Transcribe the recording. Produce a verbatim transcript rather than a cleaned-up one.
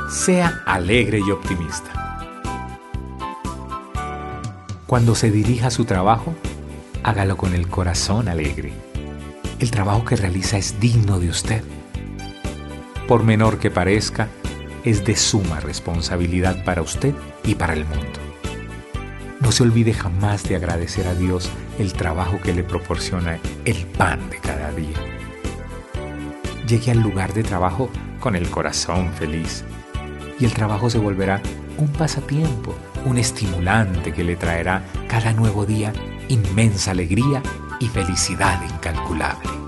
Sea alegre y optimista. Cuando se dirija a su trabajo, hágalo con el corazón alegre. El trabajo que realiza es digno de usted. Por menor que parezca, es de suma responsabilidad para usted y para el mundo. No se olvide jamás de agradecer a Dios el trabajo que le proporciona el pan de cada día. Llegue al lugar de trabajo con el corazón feliz y el trabajo se volverá un pasatiempo, un estimulante que le traerá cada nuevo día inmensa alegría y felicidad incalculable.